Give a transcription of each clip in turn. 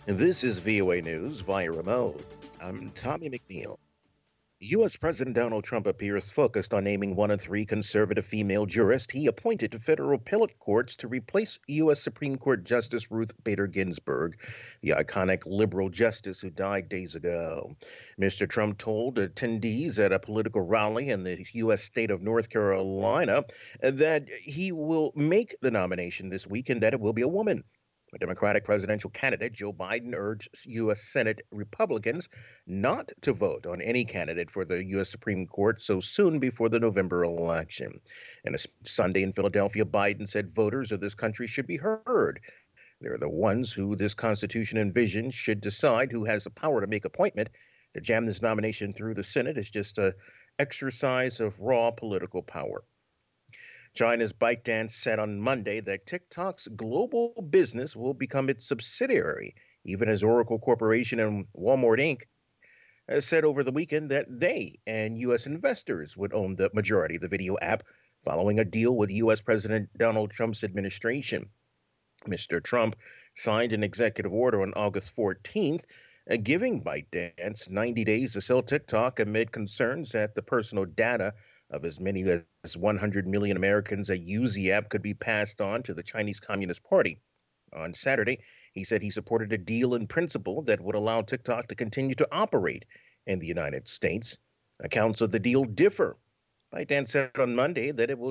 This is VOA News via remote. I'm Tommy McNeil. U.S. President Donald Trump appears focused on naming one of three conservative female jurists he appointed to federal appellate courts to replace U.S. Supreme Court Justice Ruth Bader Ginsburg, the iconic liberal justice who died days ago. Mr. Trump told attendees at a political rally in the U.S. state of North Carolina that he will make the nomination this week and that it will be a woman. A Democratic presidential candidate, Joe Biden, urged U.S. Senate Republicans not to vote on any candidate for the U.S. Supreme Court so soon before the November election. In a Sunday in Philadelphia, Biden said voters of this country should be heard. They're the ones who this Constitution envisions should decide who has the power to make appointment. To jam this nomination through the Senate is just an exercise of raw political power. China's ByteDance said on Monday that TikTok's global business will become its subsidiary, even as Oracle Corporation and Walmart Inc. has said over the weekend that they and U.S. investors would own the majority of the video app following a deal with U.S. President Donald Trump's administration. Mr. Trump signed an executive order on August 14th giving ByteDance 90 days to sell TikTok amid concerns that the personal data of as many as 100 million Americans that use the app could be passed on to the Chinese Communist Party. On Saturday, he said he supported a deal in principle that would allow TikTok to continue to operate in the United States. Accounts of the deal differ. ByteDance said on Monday that it will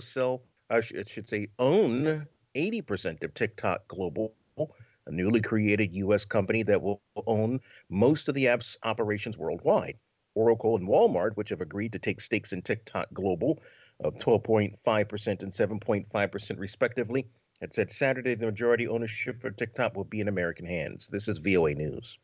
own 80% of TikTok Global, a newly created U.S. company that will own most of the app's operations worldwide. Oracle and Walmart, which have agreed to take stakes in TikTok Global of 12.5% and 7.5% respectively, had said Saturday the majority ownership for TikTok will be in American hands. This is VOA News.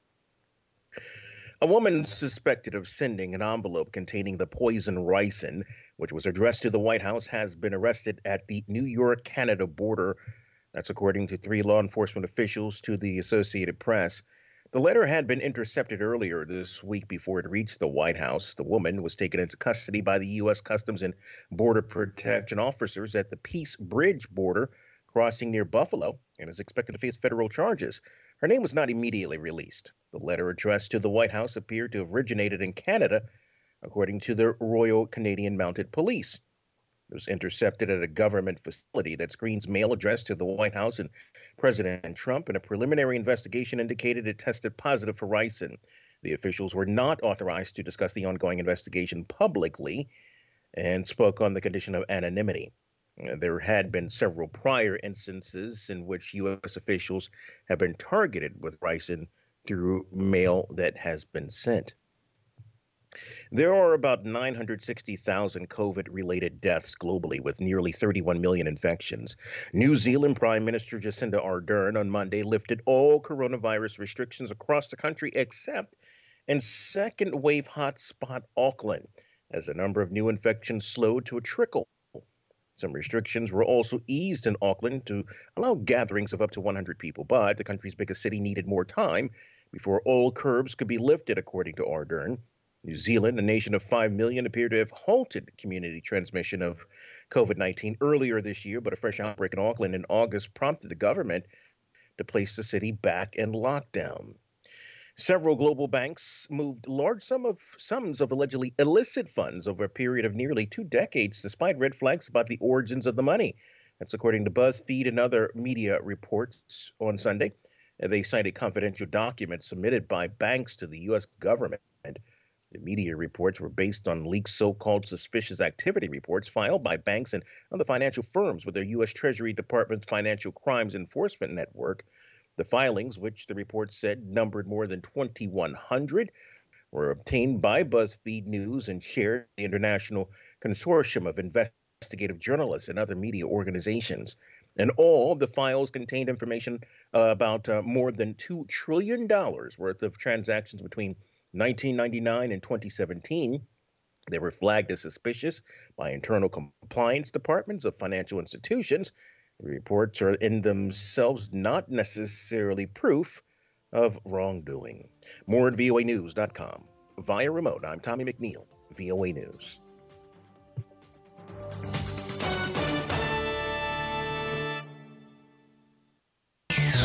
A woman suspected of sending an envelope containing the poison ricin, which was addressed to the White House, has been arrested at the New York-Canada border. That's according to three law enforcement officials to the Associated Press. The letter had been intercepted earlier this week before it reached the White House. The woman was taken into custody by the U.S. Customs and Border Protection officers at the Peace Bridge border crossing near Buffalo and is expected to face federal charges. Her name was not immediately released. The letter addressed to the White House appeared to have originated in Canada, according to the Royal Canadian Mounted Police. It was intercepted at a government facility that screens mail addressed to the White House and President Trump, and a preliminary investigation indicated it tested positive for ricin. The officials were not authorized to discuss the ongoing investigation publicly and spoke on the condition of anonymity. There had been several prior instances in which U.S. officials have been targeted with ricin through mail that has been sent. There are about 960,000 COVID-related deaths globally, with nearly 31 million infections. New Zealand Prime Minister Jacinda Ardern on Monday lifted all coronavirus restrictions across the country except in second wave hotspot Auckland, as the number of new infections slowed to a trickle. Some restrictions were also eased in Auckland to allow gatherings of up to 100 people, but the country's biggest city needed more time before all curbs could be lifted, according to Ardern. New Zealand, a nation of 5 million, appeared to have halted community transmission of COVID-19 earlier this year, but a fresh outbreak in Auckland in August prompted the government to place the city back in lockdown. Several global banks moved large sums of allegedly illicit funds over a period of nearly 2 decades, despite red flags about the origins of the money. That's according to BuzzFeed and other media reports on Sunday. They cited confidential documents submitted by banks to the U.S. government. The media reports were based on leaked so-called suspicious activity reports filed by banks and other financial firms with their U.S. Treasury Department's Financial Crimes Enforcement Network. The filings, which the report said numbered more than 2,100, were obtained by BuzzFeed News and shared with the International Consortium of Investigative Journalists and other media organizations. And all the files contained information about more than $2 trillion worth of transactions between 1999 and 2017. They were flagged as suspicious by internal compliance departments of financial institutions. The reports are in themselves not necessarily proof of wrongdoing. More at voanews.com. Via remote, I'm Tommy McNeil, VOA News.